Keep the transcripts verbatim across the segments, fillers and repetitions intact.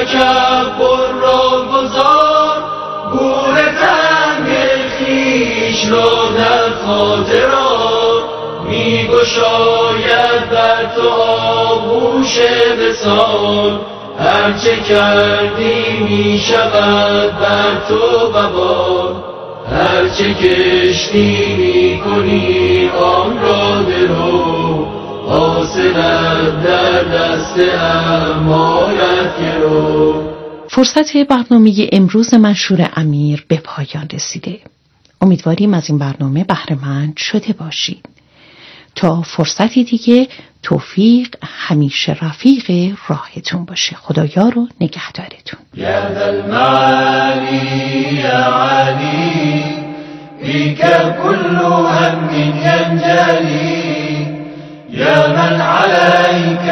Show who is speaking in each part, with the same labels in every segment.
Speaker 1: تکبر را گذار، گور تنگ خویش را در خاطرات می گشاید بر تو آغوش وصال. هرچه کردی می شود بر تو وبال، هرچه کشتی می کنی آن را درو، حاصلت در دست اعمالت گرو.
Speaker 2: فرصت برنامه امروز منشور امیر به پایان رسیده. امیدواریم از این برنامه بهره مند شده باشید. تا فرصتی دیگه توفیق همیشه رفیق راهتون باشه. خدایا رو نگهدارتون.
Speaker 1: یا ذا المعالی یا علی، بیک کل هم ینجلی، یا من علیک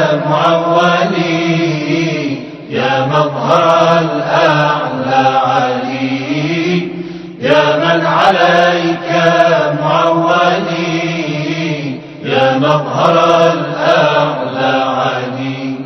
Speaker 1: معولی، یا مظهر الاعلی علی، یا من علیک معولی، یا مظهر الاعلی علی.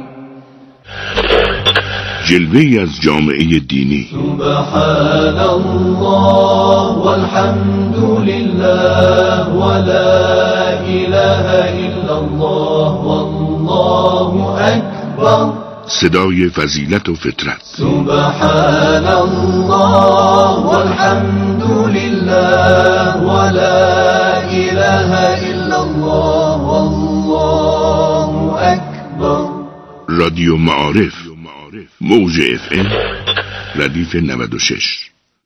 Speaker 3: جلوه‌ای از جامعه دینی.
Speaker 1: سبحان الله والحمد لله ولا اله الا الله والله اکبر.
Speaker 3: صدای فضیلت و فطرت.
Speaker 1: سبحان الله والحمد لله ولا اله الا الله والله اکبر.
Speaker 3: رادیو معارف، موج اف ام ردیف نود و شش.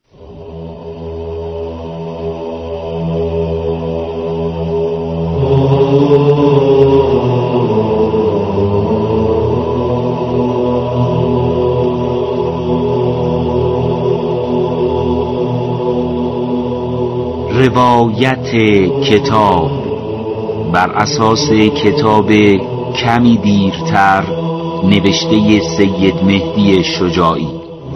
Speaker 4: روایت کتاب بر اساس کتاب کمی دیرتر نوشته سید مهدی شجاعی.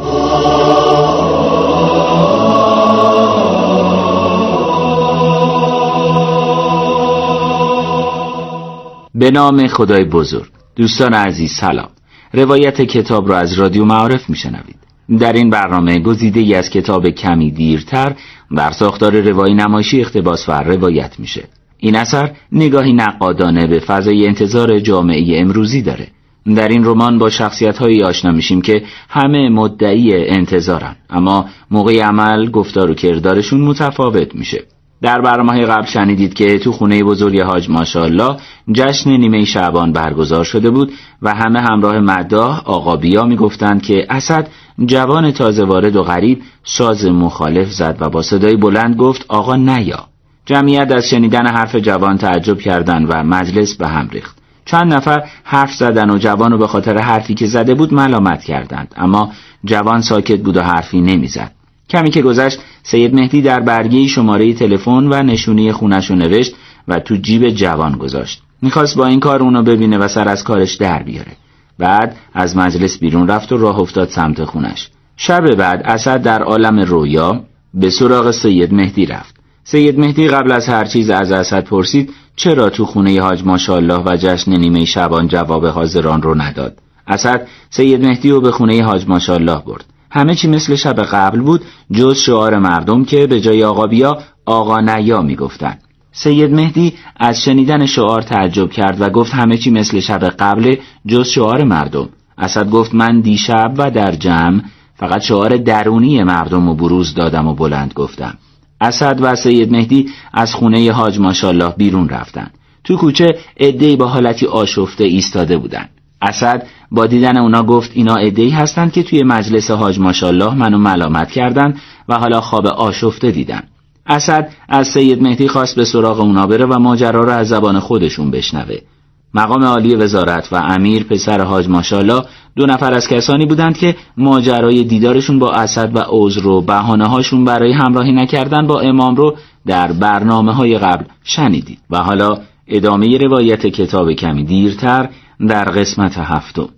Speaker 4: به نام خدای بزرگ. دوستان عزیز سلام. روایت کتاب را از رادیو معارف میشنوید. در این برنامه گزیده‌ای از کتاب کمی دیرتر در ساختار روایی نمایشی اقتباس و روایت میشه. این اثر نگاهی نقادانه به فضای انتظار جامعه امروزی داره. در این رمان با شخصیت‌هایی آشنا میشیم که همه مدعی انتظارن، اما موقع عمل گفتار و کردارشون متفاوت میشه. در برنامه‌های قبل شنیدید که تو خونه بزرگ حاج ماشاءالله جشن نیمه شعبان برگزار شده بود و همه همراه مداح آقا بیا میگفتند که اسد جوان تازه وارد و غریب ساز مخالف زد و با صدای بلند گفت آقا نیا. جمعیت از شنیدن حرف جوان تعجب کردند و مجلس به هم ریخت. چند نفر حرف زدن و جوان رو به خاطر حرفی که زده بود ملامت کردند، اما جوان ساکت بود و حرفی نمیزد. کمی که گذشت سید مهدی در برگه شماره تلفن و نشونی خونش رو نوشت و تو جیب جوان گذاشت. میخواست با این کار اونو ببینه و سر از کارش در بیاره. بعد از مجلس بیرون رفت و راه افتاد سمت خونش. شب بعد اسد در عالم رویا به سراغ سید مهدی رفت. سید مهدی قبل از هر چیز از اسد پرسید چرا تو خونه حاج ماشاءالله و جشن نیمه شعبان جواب حاضران رو نداد. اسد سید مهدی رو به خونه حاج ماشاءالله برد. همه چی مثل شب قبل بود جز شعار مردم که به جای آقا بیا آقا نیا میگفتن. سید مهدی از شنیدن شعار تعجب کرد و گفت همه چی مثل شب قبل جز شعار مردم. اسد گفت من دیشب و در جمع فقط شعار درونی مردم رو بروز دادم و بلند گفتم. اسد و سید مهدی از خونه حاج ماشاءالله بیرون رفتن. تو کوچه عده‌ای با حالتی آشفته ایستاده بودن. اسد با دیدن اونا گفت اینا عده‌ای هستن که توی مجلس حاج ماشاءالله منو ملامت کردن و حالا خواب آشفته دیدن. اسد از سید مهدی خواست به سراغ اونا بره و ماجرا رو از زبان خودشون بشنوه. مقام عالی وزارت و امیر پسر حاج ماشاءالله دو نفر از کسانی بودند که ماجرای دیدارشون با اسد و عذر و بهانه‌هاشون برای همراهی نکردن با امام رو در برنامه‌های قبل شنیدید و حالا ادامه روایت کتاب کمی دیرتر در قسمت هفتم.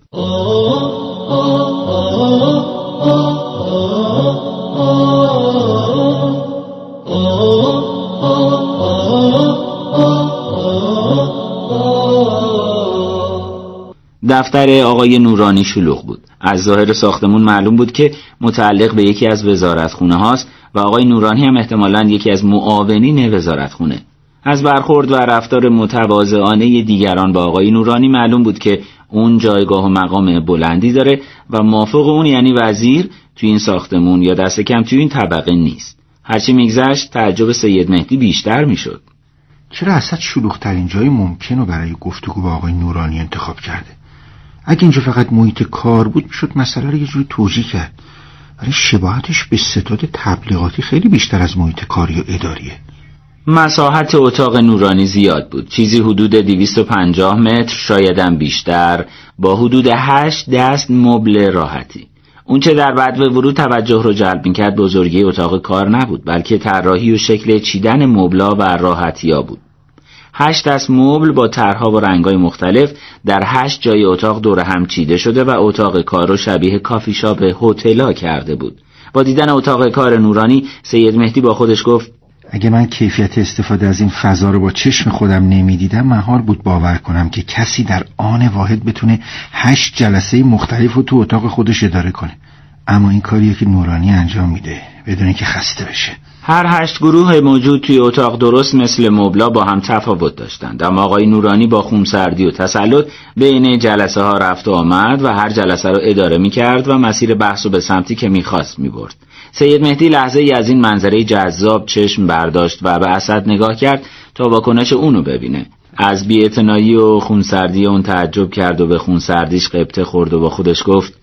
Speaker 4: دفتر آقای نورانی شلوغ بود. از ظاهر ساختمون معلوم بود که متعلق به یکی از وزارتخونه هاست و آقای نورانی هم احتمالاً یکی از معاونین وزارتخونه. از برخورد و رفتار متواضعانه دیگران با آقای نورانی معلوم بود که اون جایگاه و مقام بلندی داره و مافوق اون یعنی وزیر توی این ساختمون یا دست کم توی این طبقه نیست. هرچی میگذشت تعجب سید مهدی بیشتر میشد.
Speaker 5: چرا اسد شلوغ‌ترین جای ممکن رو برای گفتگو با آقای نورانی انتخاب کرده؟ اگه اینجا فقط محیط کار بود میشد مسئله رو یه جوری توجیه کرد، ولی شباهتش به ستاد تبلیغاتی خیلی بیشتر از محیط کاری و اداریه.
Speaker 4: مساحت اتاق نورانی زیاد بود، چیزی حدود دویست و پنجاه متر، شایدم بیشتر، با حدود هشت دست مبل راحتی. اون چه در بدو ورود توجه رو جلب می‌کرد بزرگی اتاق کار نبود، بلکه طراحی و شکل چیدن مبلا و راحتیا بود. هشت دست مبل با طرح‌ها و رنگ‌های مختلف در هشت جای اتاق دور هم چیده شده و اتاق کار رو شبیه کافی شاپ هتل‌ها کرده بود. با دیدن اتاق کار نورانی سید مهدی با خودش گفت
Speaker 5: اگه من کیفیت استفاده از این فضا رو با چشم خودم نمیدیدم محال بود باور کنم که کسی در آن واحد بتونه هشت جلسه مختلف رو تو اتاق خودش اداره کنه. اما این کاریه که نورانی انجام میده بدون اینکه خسته بشه.
Speaker 4: هر هشت گروه موجود توی اتاق درست مثل مبلا با هم تفاوت داشتند، اما آقای نورانی با خونسردی و تسلط بین جلسه ها رفت و آمد و هر جلسه رو اداره میکرد و مسیر بحث رو به سمتی که میخواست میبرد. سید مهدی لحظه ای از این منظره جذاب چشم برداشت و به اسد نگاه کرد تا واکنش اونو ببینه. از بی‌اعتنایی و خونسردی اون تعجب کرد و به خونسردیش غبطه خورد و با خودش گفت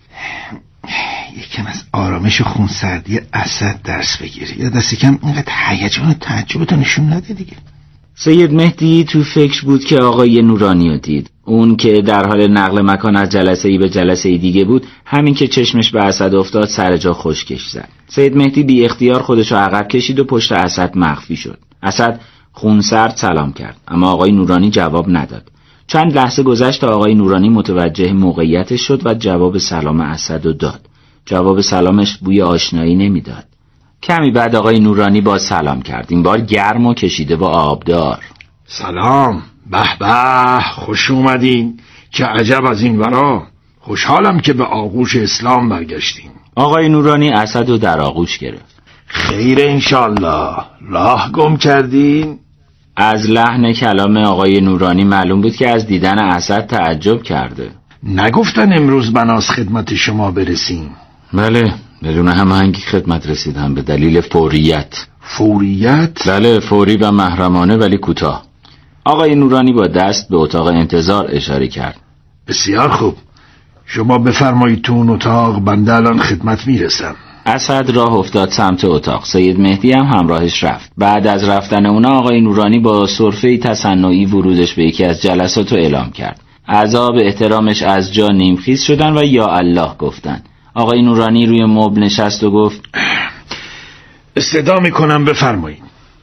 Speaker 5: یکم از آرامش خونسردی اسد درس بگیری یا دست کم اینقدر هیجان و تعجبتو نشون نده دیگه.
Speaker 4: سید مهدی تو فکر بود که آقای نورانی رو دید. اون که در حال نقل مکان از جلسه ای به جلسه ای دیگه بود، همین که چشمش به اسد افتاد سر جا خشکش زد. سید مهدی بی اختیار خودشو عقب کشید و پشت اسد مخفی شد. اسد خونسرد سلام کرد، اما آقای نورانی جواب نداد. چند لحظه گذشت تا آقای نورانی متوجه موقعیتش شد و جواب سلام اسد رو داد. جواب سلامش بوی آشنایی نمیداد. کمی بعد آقای نورانی با سلام کرد، این بار گرم و کشیده و آبدار.
Speaker 6: سلام، به به، خوش اومدین. که عجب از این ورا. خوشحالم که به آغوش اسلام برگشتین.
Speaker 4: آقای نورانی اسد رو در آغوش گرفت.
Speaker 6: خیر انشالله. راه گم کردین؟
Speaker 4: از لحن کلام آقای نورانی معلوم بود که از دیدن اسد تعجب کرده.
Speaker 6: نگفتن امروز بناس خدمت شما برسیم؟
Speaker 4: بله، بدون هماهنگی خدمت رسیدم به دلیل فوریت.
Speaker 6: فوریت؟
Speaker 4: بله، فوری و محرمانه ولی کوتاه. آقای نورانی با دست به اتاق انتظار اشاره کرد.
Speaker 6: بسیار خوب، شما بفرمایید تو اون اتاق، بنده الان خدمت میرسم.
Speaker 4: اسد راه افتاد سمت اتاق. سید مهدی هم همراهش رفت. بعد از رفتن اونا آقای نورانی با سرفه تصنعی ورودش به یکی از جلسات رو اعلام کرد. اعضا به احترامش از جا نیمخیز شدن و یا الله گفتن. آقای نورانی روی مبل نشست و گفت
Speaker 6: استدعا میکنم بفرمایید.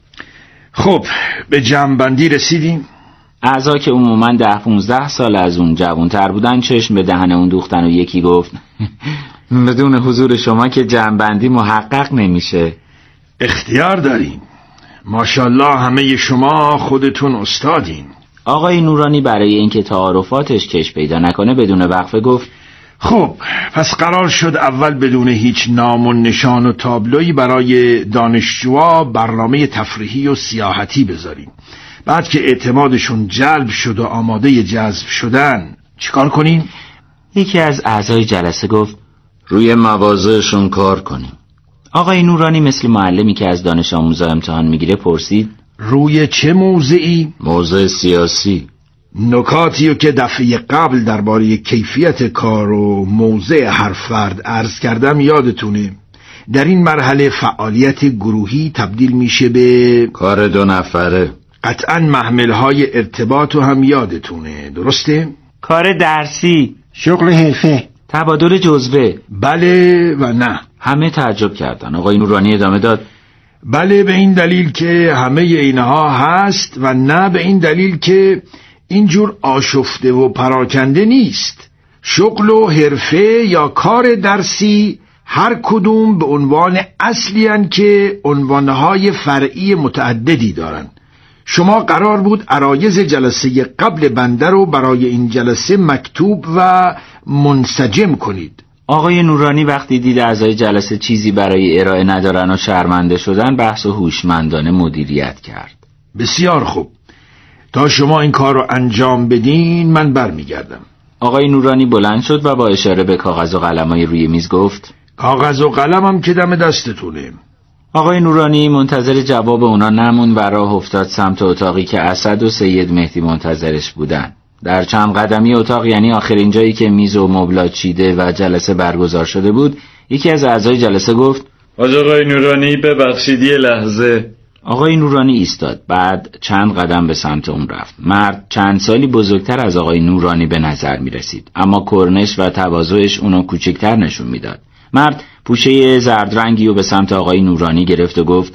Speaker 6: خب به جمع‌بندی رسیدیم؟
Speaker 4: اعضا که عموما ده پونزده سال از اون جوان‌تر بودن چشم به دهن اون دوختن و یکی گفت بدون حضور شما که جمع‌بندی محقق نمیشه.
Speaker 6: اختیار دارین. ماشاءالله همه شما خودتون استادین.
Speaker 4: آقای نورانی برای اینکه تعارفاتش کش پیدا نکنه بدون وقفه گفت
Speaker 6: خب پس قرار شد اول بدون هیچ نام و نشان و تابلویی برای دانشجوها برنامه تفریحی و سیاحتی بذاریم. بعد که اعتمادشون جلب شد و آماده جذب شدن چیکار کنیم؟
Speaker 4: یکی از اعضای جلسه گفت روی مواضعشون کار کنیم. آقای نورانی مثل معلمی که از دانش آموزا امتحان میگیره پرسید
Speaker 6: روی چه موضعی؟
Speaker 4: موضع سیاسی.
Speaker 6: نکاتیو که دفعه قبل درباره کیفیت کار و موضع هر فرد عرض کردم یادتونه. در این مرحله فعالیت گروهی تبدیل میشه به
Speaker 4: کار دو نفره.
Speaker 6: قطعاً محملهای ارتباط هم یادتونه، درسته؟
Speaker 4: کار درسی،
Speaker 5: شغل حرفه،
Speaker 4: تبادل جزوه.
Speaker 6: بله و نه.
Speaker 4: همه تعجب کردن. آقای نورانی ادامه داد
Speaker 6: بله به این دلیل که همه اینها هست و نه به این دلیل که اینجور آشفته و پراکنده نیست. شغل و حرفه یا کار درسی هر کدوم به عنوان اصلی هن که عنوانهای فرعی متعددی دارن. شما قرار بود عرایض جلسه قبل بنده رو برای این جلسه مکتوب و منسجم کنید.
Speaker 4: آقای نورانی وقتی دید اعضای جلسه چیزی برای ارائه ندارن و شرمنده شدن، بحث و هوشمندانه مدیریت کرد.
Speaker 6: بسیار خوب، تا شما این کار رو انجام بدین من برمیگردم.
Speaker 4: آقای نورانی بلند شد و با اشاره به کاغذ و قلمای روی میز گفت
Speaker 6: کاغذ و قلمم که دم دستتونه.
Speaker 4: آقای نورانی منتظر جواب اونا نموند و راه افتاد سمت اتاقی که اسد و سید مهدی منتظرش بودن. در چند قدمی اتاق، یعنی آخرین جایی که میز و مبلات چیده و جلسه برگزار شده بود، یکی از اعضای جلسه گفت
Speaker 7: آقای نورانی ببخشید یه لحظه.
Speaker 4: آقای نورانی ایستاد، بعد چند قدم به سمت اون رفت. مرد چند سالی بزرگتر از آقای نورانی به نظر می رسید، اما کرنش و تواضعش اونو کوچکتر نشون میداد. مرد پوشه زرد رنگی رو به سمت آقای نورانی گرفت و گفت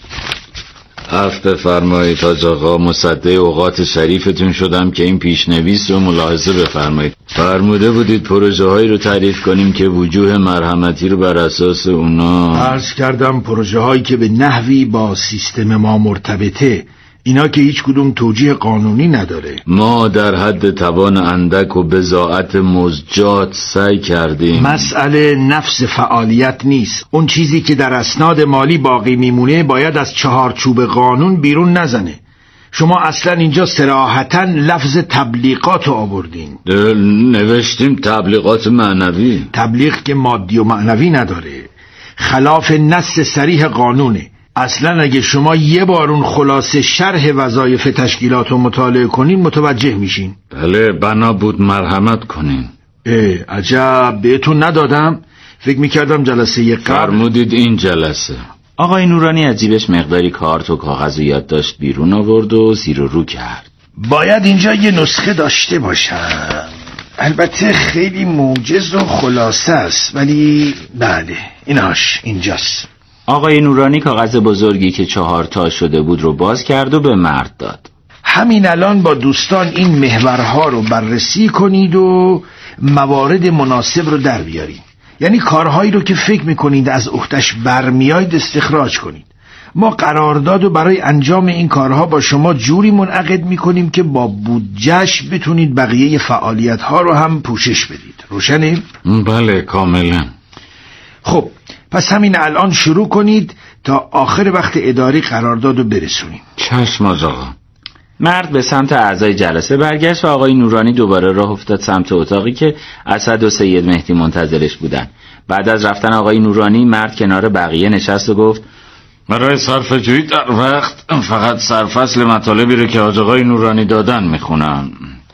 Speaker 7: عفو بفرمایید حاج آقا، مصدق اوقات شریفتون شدم که این پیشنویس رو ملاحظه بفرمایید. فرموده بودید پروژه هایی رو تعریف کنیم که وجوه مرحمتی رو بر اساس اونا.
Speaker 6: عرض کردم پروژه هایی که به نحوی با سیستم ما مرتبطه، اینا که هیچ کدوم توجیه قانونی نداره.
Speaker 7: ما در حد توان اندک و بضاعت مزجات سعی کردیم.
Speaker 6: مسئله نفس فعالیت نیست. اون چیزی که در اسناد مالی باقی میمونه باید از چهارچوب قانون بیرون نزنه. شما اصلا اینجا صراحتاً لفظ تبلیغات رو آوردین.
Speaker 7: نوشتیم تبلیغات معنوی.
Speaker 6: تبلیغ که مادی و معنوی نداره، خلاف نص صریح قانونه. اصلا اگه شما یه بار اون خلاصه شرح وظایف تشکیلات رو مطالعه کنین متوجه میشین.
Speaker 7: بله، بنا بود مرحمت کنین.
Speaker 6: اه عجب، بهتون ندادم؟ فکر میکردم جلسه یه قبل.
Speaker 7: فرمودید این جلسه.
Speaker 4: آقای نورانی از جیبش مقداری کارت و کاغذ و یادداشت بیرون آورد و زیر و رو کرد.
Speaker 6: باید اینجا یه نسخه داشته باشم، البته خیلی موجز و خلاصه است، ولی بله ایناش اینجاست.
Speaker 4: آقای نورانی کاغذ بزرگی که چهار تا شده بود رو باز کرد و به مرد داد.
Speaker 6: همین الان با دوستان این محورها رو بررسی کنید و موارد مناسب رو در بیارید. یعنی کارهایی رو که فکر میکنید از عهده‌اش برمیاید استخراج کنید. ما قرارداد و برای انجام این کارها با شما جوری منعقد میکنیم که با بودجه‌اش بتونید بقیه فعالیت‌ها رو هم پوشش بدید. روشنه؟
Speaker 7: بله کاملا.
Speaker 6: خب پس همین الان شروع کنید تا آخر وقت اداری قرارداد رو برسونیم.
Speaker 7: چشم آقا.
Speaker 4: مرد به سمت اعضای جلسه برگشت و آقای نورانی دوباره راه افتاد سمت اتاقی که اسد و سید مهدی منتظرش بودن. بعد از رفتن آقای نورانی، مرد کنار بقیه نشست و گفت
Speaker 7: برای صرفه‌جویی در وقت فقط سرفصل مطالبی رو که آقای نورانی دادن میخونم.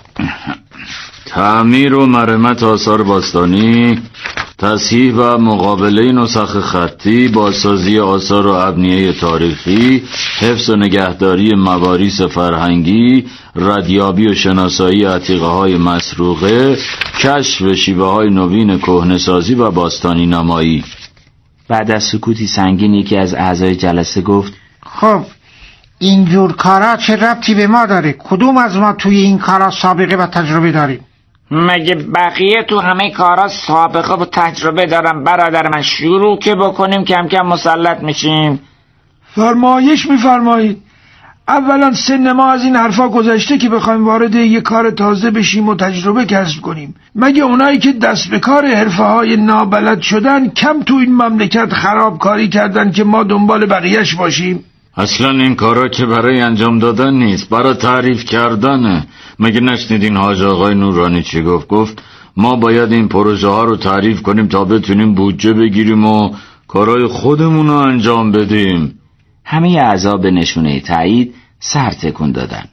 Speaker 7: تعمیر و مرمت آثار باستانی، تصحیح و مقابله نسخ خطی، بازسازی آثار و ابنیه تاریخی، حفظ و نگهداری مواریث فرهنگی، ردیابی و شناسایی عتیقه های مسروقه، کشف شیوه های نوین کهنه‌سازی و باستانی نمایی.
Speaker 4: بعد از سکوتی سنگین یکی از اعضای جلسه گفت
Speaker 8: خب اینجور کارا چه ربطی به ما داره؟ کدوم از ما توی این کارا سابقه و تجربه داریم؟
Speaker 9: مگه بقیه تو همه کارا سابقه و تجربه دارم برادر من؟ شروع که بکنیم کم کم مسلط میشیم.
Speaker 6: فرمایش میفرمایید. اولا سن ما از این حرفا گذشته که بخوایم وارد یه کار تازه بشیم و تجربه کسب کنیم. مگه اونایی که دست به کار حرفه های نابلد شدن کم تو این مملکت خرابکاری کردن که ما دنبال بقیهش باشیم؟
Speaker 7: اصلا این کارا که برای انجام دادن نیست، برای تعریف کردنه. مگه نشنیدین حاج آقای نورانی چی گفت؟ گفت ما باید این پروژه ها رو تعریف کنیم تا بتونیم بودجه بگیریم و کارهای خودمون رو انجام بدیم.
Speaker 4: همه اعضا به نشونه تایید سر تکون دادن.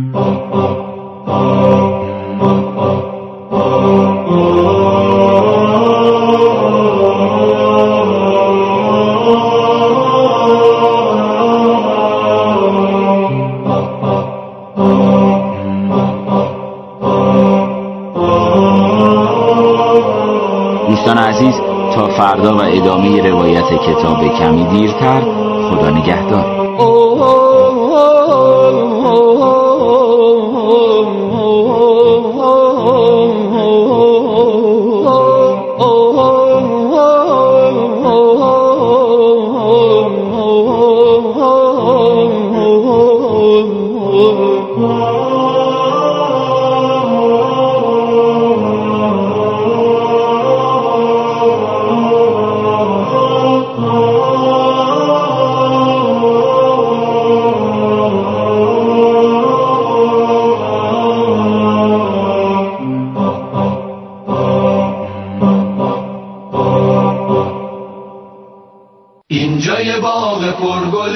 Speaker 4: دوستان عزیز، تا فردا و ادامه روایت کتاب کمی دیرتر، خدا نگهدار.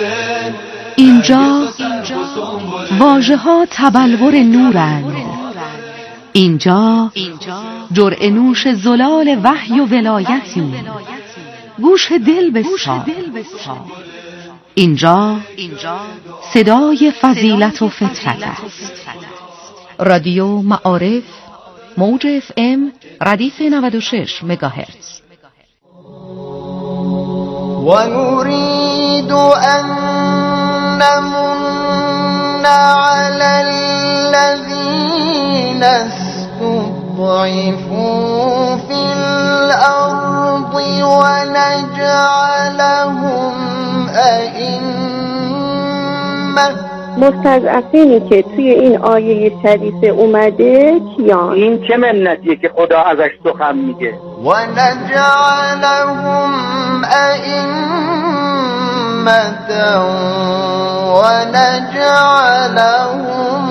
Speaker 2: اینجا واژه ها تبلور نورند. اینجا جرعه نوش زلال وحی و ولایتی. گوش دل بسپار. اینجا صدای فضیلت و فطرت است. رادیو معارف، موج اف ام، ردیف نود و شش مگاهرتز.
Speaker 1: و نريد ان نمن على الذين استضعفوا في الارض ونجعلهم ائمة.
Speaker 10: مستضعفینی که توی این آیه شریفه اومده کیان؟
Speaker 11: این چه منتیه که خدا ازش سخن میگه؟
Speaker 1: و نجعلهم ائمة و نجعلهم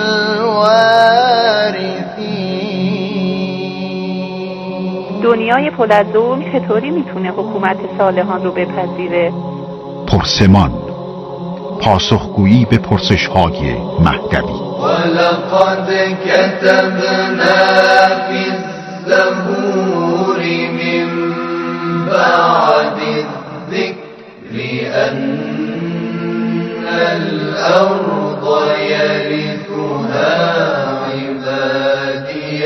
Speaker 1: الوارثین.
Speaker 10: دنیای پر از ظلم چطوری میتونه حکومت صالحان رو بپذیره؟
Speaker 12: پرسمان، پاسخگویی به پرسش‌های مهدوی.
Speaker 1: ولقد كتبنا في الزبور من بعد الذكر أن الأرض يرثها عبادي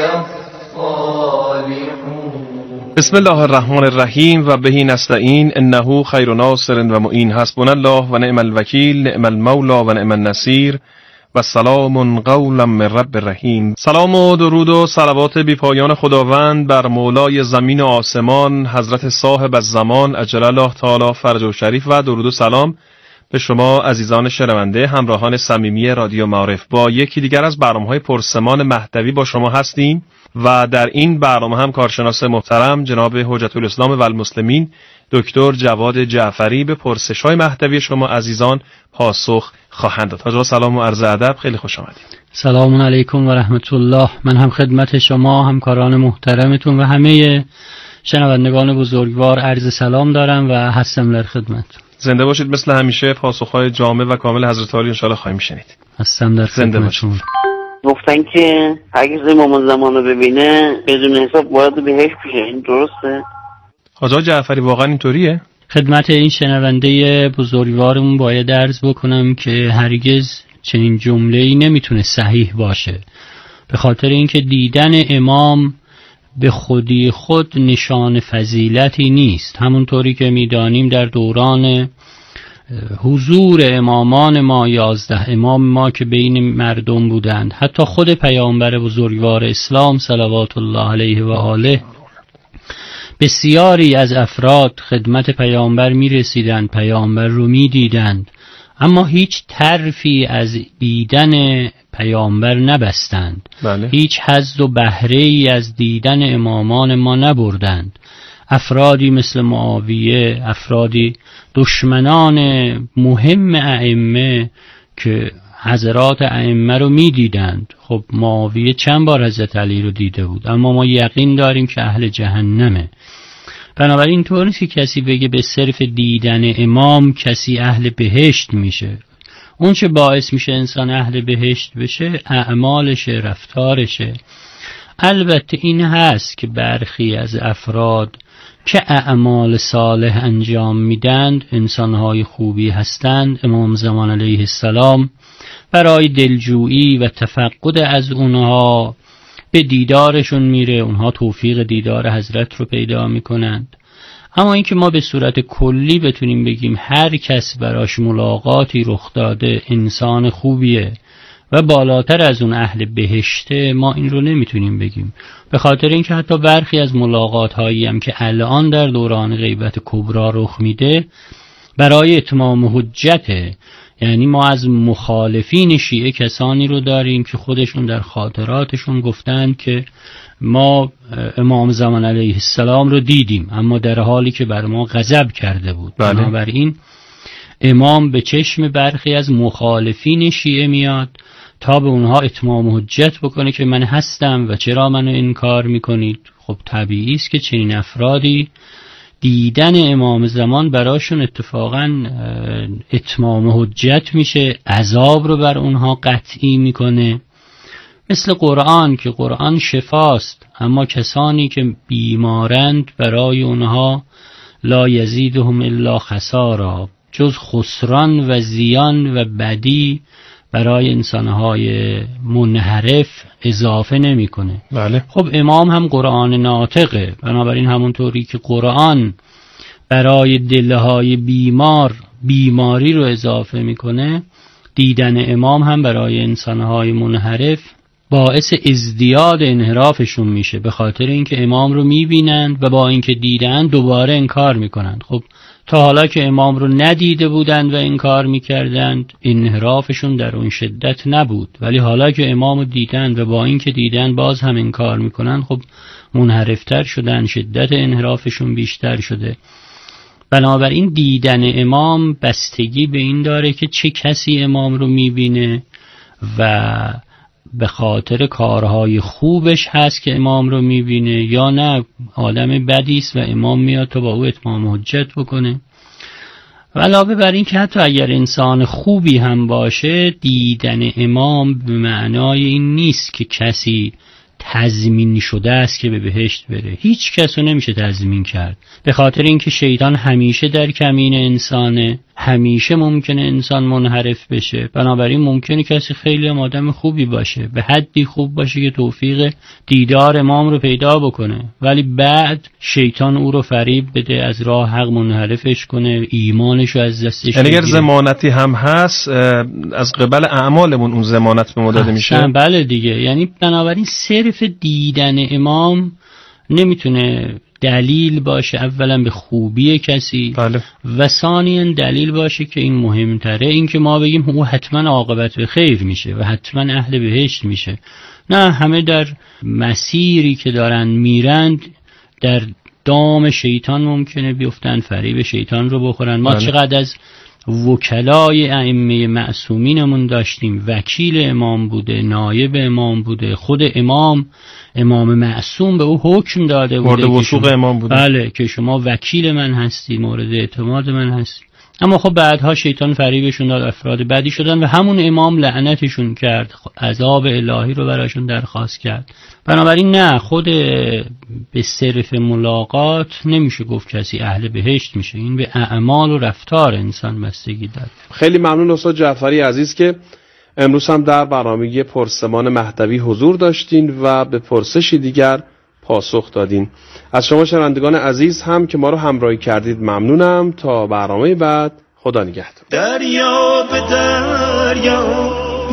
Speaker 1: الصالحون.
Speaker 13: بسم الله الرحمن الرحیم و بهی نستعین انه خیر ناصر و معین. حسبنا الله و نعم الوکیل، نعم المولا و نعم النصیر و سلام قولا من رب رحیم. سلام و درود و صلوات بی پایان خداوند بر مولای زمین و آسمان، حضرت صاحب الزمان عجل الله تعالی فرجه شریف، و درود و سلام به شما عزیزان شنونده، همراهان صمیمی رادیو معارف. با یکی دیگر از برنامه‌های پرسمان مهدوی با شما هستیم و در این برنامه هم کارشناس محترم جناب حجت الاسلام و المسلمین دکتر جواد جعفری به پرسش‌های مهدوی شما عزیزان پاسخ خواهند داد. حاضر سلام و عرض ادب، خیلی خوش آمدید.
Speaker 14: سلام علیکم و رحمت الله. من هم خدمت شما، همکاران محترمتون و همه شنوندگان بزرگوار عرض سلام دارم و هستم در خدمت.
Speaker 13: زنده باشید. مثل همیشه پاسخ‌های جامع و کامل حضرت عالی ان شاء الله خواهیم شنید.
Speaker 14: هستم در خدمتتون.
Speaker 11: گفتن که اگه امام زمان رو ببینه بدون حساب وارد بهش بشه، این درسته؟
Speaker 13: حاجی جعفری واقعا اینطوریه؟
Speaker 14: خدمت این شنونده بزرگوارمون باید عرض بکنم که هرگز چنین جمله‌ای نمیتونه صحیح باشه، به خاطر اینکه دیدن امام به خودی خود نشان فضیلتی نیست. همونطوری که میدانیم در دوران حضور امامان ما، یازده امام ما که بین مردم بودند، حتی خود پیامبر بزرگوار اسلام صلوات الله علیه و آله، بسیاری از افراد خدمت پیامبر می رسیدند، پیامبر رو می دیدند، اما هیچ طرفی از دیدن پیامبر نبستند.
Speaker 13: بله.
Speaker 14: هیچ حظ و بهره ای از دیدن امامان ما نبردند. افرادی مثل معاویه، افرادی دشمنان مهم ائمه که حضرات ائمه رو می دیدند. خب معاویه چند بار حضرت علی رو دیده بود، اما ما یقین داریم که اهل جهنمه. بنابراین طور نیست که کسی بگه به صرف دیدن امام کسی اهل بهشت میشه. اون چه باعث میشه انسان اهل بهشت بشه اعمالشه، رفتارشه. البته این هست که برخی از افراد که اعمال صالح انجام میدند انسانهای خوبی هستند. امام زمان علیه السلام برای دلجویی و تفقد از اونها به دیدارشون میره، اونها توفیق دیدار حضرت رو پیدا میکنند. اما اینکه ما به صورت کلی بتونیم بگیم هر کس براش ملاقاتی رخ داده انسان خوبیه و بالاتر از اون اهل بهشته، ما این رو نمیتونیم بگیم، به خاطر اینکه حتی برخی از ملاقات هایی هم که الان در دوران غیبت کبرا رخ میده برای اتمام حجته. یعنی ما از مخالفین شیعه کسانی رو داریم که خودشون در خاطراتشون گفتند که ما امام زمان علیه السلام رو دیدیم، اما در حالی که بر ما غضب کرده بود.
Speaker 13: بله.
Speaker 14: بنابراین امام به چشم برخی از مخالفین شیعه میاد تا به اونها اتمام حجت بکنه که من هستم و چرا منو انکار میکنید. خب طبیعی است که چنین افرادی دیدن امام زمان براشون اتفاقا اتمام حجت میشه، عذاب رو بر اونها قطعی میکنه. مثل قرآن که قرآن شفاست، اما کسانی که بیمارند برای اونها لا یزیدهم الا خسارا، جز خسران و زیان و بدی برای انسانهای منحرف اضافه نمیکنه.
Speaker 13: بله.
Speaker 14: خب امام هم قرآن ناطقه، بنابراین همونطوری که قرآن برای دلهای بیمار بیماری رو اضافه میکنه، دیدن امام هم برای انسانهای منحرف باعث ازدیاد انحرافشون میشه، به خاطر اینکه امام رو میبینند و با اینکه دیدن دوباره انکار میکنند. خب تا حالا که امام رو ندیده بودند و انکار میکردند، انحرافشون در اون شدت نبود، ولی حالا که امام رو دیدند و با اینکه دیدن باز هم انکار میکنند، خب منحرفتر شدن، شدت انحرافشون بیشتر شده. بنابراین دیدن امام بستگی به این داره که چه کسی امام رو میبینه و به خاطر کارهای خوبش هست که امام رو میبینه یا نه آدم بدیست و امام میاد تا با او اتمام حجت بکنه. و علاوه بر این که حتی اگر انسان خوبی هم باشه، دیدن امام به معنای این نیست که کسی تضمین شده است که به بهشت بره. هیچ کس رو نمیشه تضمین کرد، به خاطر اینکه شیطان همیشه در کمین انسانه، همیشه ممکنه انسان منحرف بشه. بنابراین ممکنه کسی خیلی هم آدم خوبی باشه، به حدی خوب باشه که توفیق دیدار امام رو پیدا بکنه، ولی بعد شیطان او رو فریب بده، از راه حق منحرفش کنه، ایمانش رو از دستش بگیره.
Speaker 13: یعنی اگر ضمانتی هم هست از قبل اعمالمون اون ضمانت به ما داده میشه.
Speaker 14: بله دیگه. یعنی بنابراین صرف دیدن امام نمیتونه دلیل باشه اولا به خوبی کسی،
Speaker 13: بله.
Speaker 14: و ثانیاً دلیل باشه که این مهمتره، این که ما بگیم او حتما عاقبت به خیر میشه و حتما اهل بهشت میشه. نه، همه در مسیری که دارن میرند در دام شیطان ممکنه بیفتن، فریب شیطان رو بخورن. ما بله. چقدر از وکلای ائمه معصومینمون داشتیم، وکیل امام بوده، نایب امام بوده، خود امام امام معصوم به او حکم داده بوده
Speaker 13: مورد وثوق امام بوده.
Speaker 14: بله، که شما وکیل من هستی، مورد اعتماد من هستی. اما خب بعدها شیطان فریبشون داد، افراد بدی شدن و همون امام لعنتشون کرد، عذاب الهی رو براشون درخواست کرد. بنابراین نه، خود به صرف ملاقات نمیشه گفت کسی اهل بهشت میشه، این به اعمال و رفتار انسان بستگی داره.
Speaker 13: خیلی ممنون استاد جعفری عزیز که امروز هم در برنامه پرسمان مهدوی حضور داشتین و به پرسشی دیگر پاسخ دادین. از شما شنوندگان عزیز هم که ما رو همراهی کردید ممنونم. تا برنامه بعد، خدا نگهدار.
Speaker 1: دریا به دریا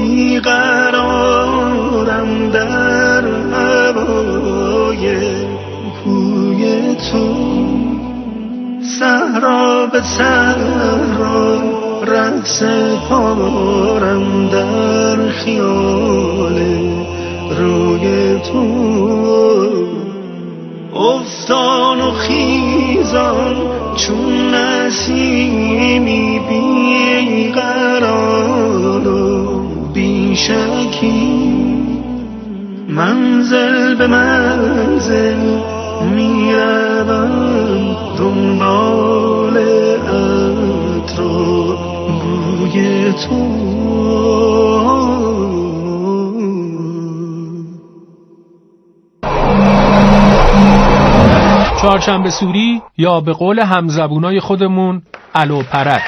Speaker 1: بیقرارم در هوای کوی تو، صحرا به صحرا رقص پارم در خیال روی تو، افتان و خیزان چون نسیمی بیقرار و بیشکی، منزل به منزل میروم دنبال عطر و بوی تو.
Speaker 15: چهارشنبه سوری یا به قول همزبونای خودمون الو پرک.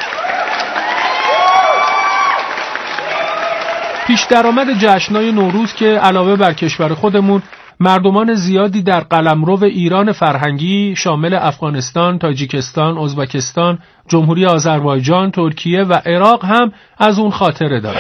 Speaker 15: پیش درآمد جشن‌های نوروز که علاوه بر کشور خودمون مردمان زیادی در قلمرو ایران فرهنگی شامل افغانستان، تاجیکستان، ازبکستان، جمهوری آذربایجان، ترکیه و عراق هم از اون خاطره دارن.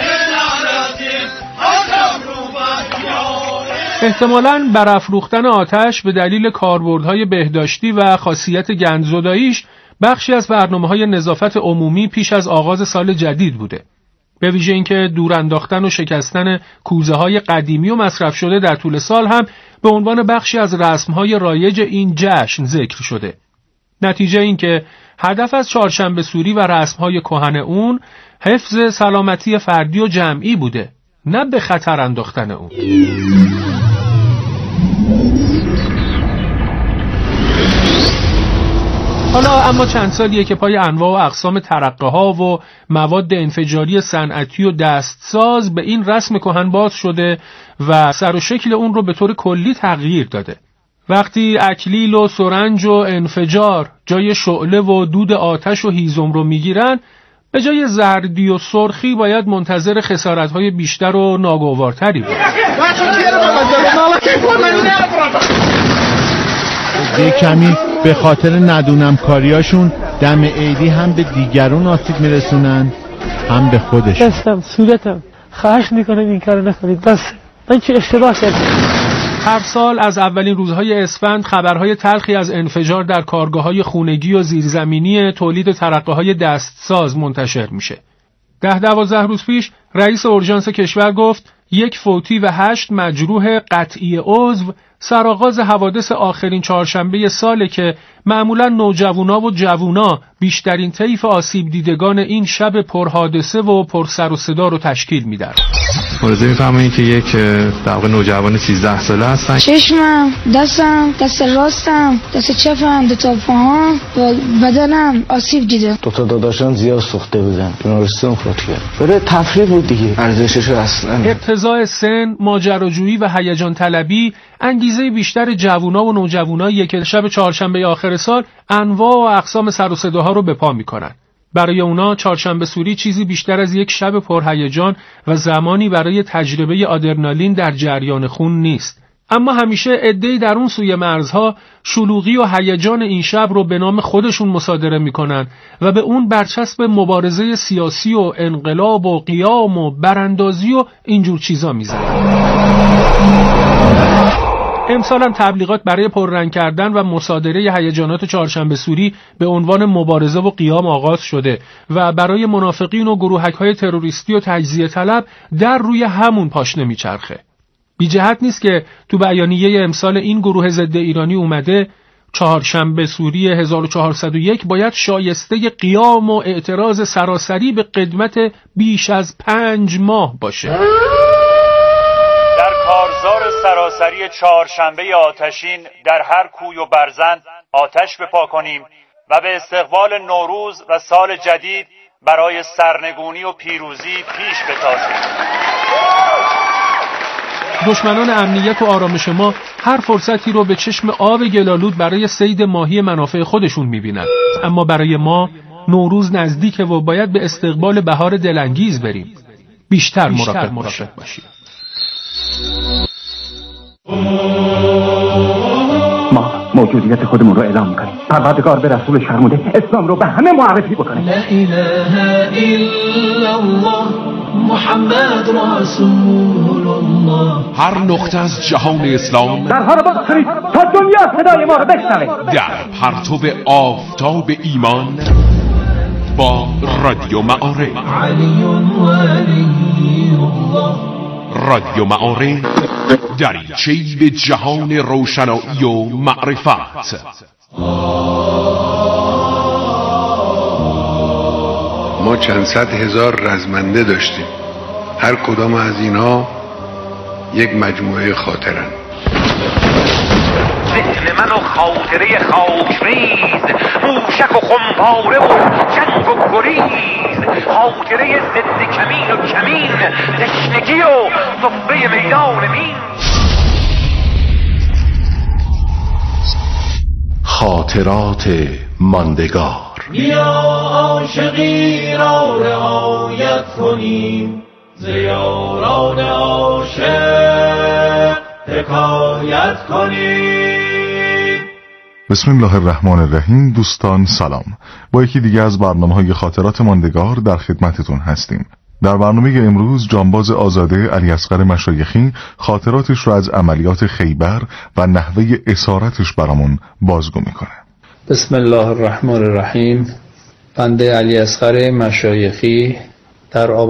Speaker 15: احتمالاً برافروختن آتش به دلیل کاربردهای بهداشتی و خاصیت گندزداییش بخشی از برنامه‌های نظافت عمومی پیش از آغاز سال جدید بوده. به ویژه اینکه دور انداختن و شکستن کوزه‌های قدیمی و مصرف شده در طول سال هم به عنوان بخشی از رسم‌های رایج این جشن ذکر شده. نتیجه این که هدف از چهارشنبه سوری و رسم‌های کهن اون حفظ سلامتی فردی و جمعی بوده، نه به خطر انداختن اون. حالا اما چند سالیه که پای انواع و اقسام ترقه ها و مواد انفجاری صنعتی و دستساز به این رسم کهن باز شده و سر و شکل اون رو به طور کلی تغییر داده. وقتی اکلیل و سرنج و انفجار جای شعله و دود آتش و هیزم رو میگیرن، به جای زردی و سرخی باید منتظر خسارت‌های بیشتر و ناگوارتری بود.
Speaker 16: یه کمی به خاطر ندونم کاریاشون دم عیدی هم به دیگرون آسیب میرسونن هم به خودش.
Speaker 17: دستم صورتم خواهش میکنم این کارو نکنید، بس من چه اشتباه کردم.
Speaker 15: هر سال از اولین روزهای اسفند خبرهای تلخی از انفجار در کارگاه‌های خونگی و زیرزمینی تولید ترقه‌های دستساز منتشر میشه. ده دوازده روز پیش رئیس اورژانس کشور گفت یک فوتی و هشت مجروح قطعی عضو سرآغاز حوادث آخرین چهارشنبه ساله که معمولا نوجوانا و جوونا بیشترین طیف آسیب دیدگان این شب پرحادثه و پر سر و صدا رو تشکیل میدن.
Speaker 18: ملاحظه می‌فرمایید که یک در واقع نوجوان سیزده ساله هستن.
Speaker 19: چشمم، دستم، دست راستم، دست چپم، دو تا پاهام و بدنم آسیب دیده.
Speaker 20: دو تا داداشم زیاد سوخته بودن. بیمارستان فوت کرد. برای تفریح بود دیگه. ارزشش اصلا.
Speaker 15: اقتضاء سن، ماجراجویی و هیجان طلبی انگیزه بیشتر جوونا و نوجوانایی که شب چهارشنبه آخر سال انواع و اقسام سر و صداها رو به پا میکنن. برای اونا چهارشنبه سوری چیزی بیشتر از یک شب پرهیجان و زمانی برای تجربه آدرنالین در جریان خون نیست. اما همیشه عده‌ای در اون سوی مرزها شلوغی و هیجان این شب رو به نام خودشون مصادره میکنن و به اون برچسب مبارزه سیاسی و انقلاب و قیام و براندازی و اینجور چیزا میزنن. امسال هم تبلیغات برای پررنگ کردن و مصادره هیجانات چهارشنبه سوری به عنوان مبارزه و قیام آغاز شده و برای منافقین و گروهک‌های تروریستی و تجزیه طلب در روی همون پاشنه میچرخه. بی جهت نیست که تو بیانیه امسال این گروه ضد ایرانی اومده چهارشنبه سوری هزار و چهارصد و یک باید شایسته قیام و اعتراض سراسری به قدمت بیش از پنج ماه باشه.
Speaker 21: در کارزار سراسری چهارشنبه آتشین در هر کوی و برزن آتش بپا کنیم و به استقبال نوروز و سال جدید برای سرنگونی و پیروزی پیش بتازیم.
Speaker 15: دشمنان امنیت و آرامش ما هر فرصتی رو به چشم آب گلالود برای صید ماهی منافع خودشون میبینن، اما برای ما نوروز نزدیکه و باید به استقبال بهار دلانگیز بریم. بیشتر مراقب باشیم.
Speaker 22: ما موجودیت خودمون رو اعلام میکنیم. پروردگار به رسول فرموده اسلام رو به همه معرفی بکنه.
Speaker 1: لا اله الا الله محمد رسول الله.
Speaker 23: هر نقطه از جهان اسلام
Speaker 22: درها رو باز کنید تا دنیا صدای ما رو بشنوه.
Speaker 23: در پرتو آفتاب ایمان با رادیو معارف.
Speaker 1: علی ولی الله.
Speaker 23: رادیو معارف دریچه‌ای به جهان روشنایی و معرفت.
Speaker 24: ما چند صد هزار رزمنده داشتیم، هر کدام از اینها یک مجموعه خاطرن.
Speaker 25: ذهن من و خاطره خاکریز، موشک و خمپاره و جنگ و گریز، خاطره ضد کمین و کمین، تشنگی و صفه میدان مین.
Speaker 23: خاطرات ماندگار.
Speaker 1: بیا عاشقی را رعایت کنیم، ز یاران عاشق حکایت کنیم.
Speaker 12: بسم الله الرحمن الرحیم. دوستان سلام، با یکی دیگه از برنامه‌های خاطرات ماندگار در خدمتتون هستیم. در برنامه امروز جانباز آزاده علی اصغر مشایخی خاطراتش رو از عملیات خیبر و نحوه اسارتش برامون بازگو میکنه.
Speaker 26: بسم الله الرحمن الرحیم. بنده علی اصغر مشایخی در آب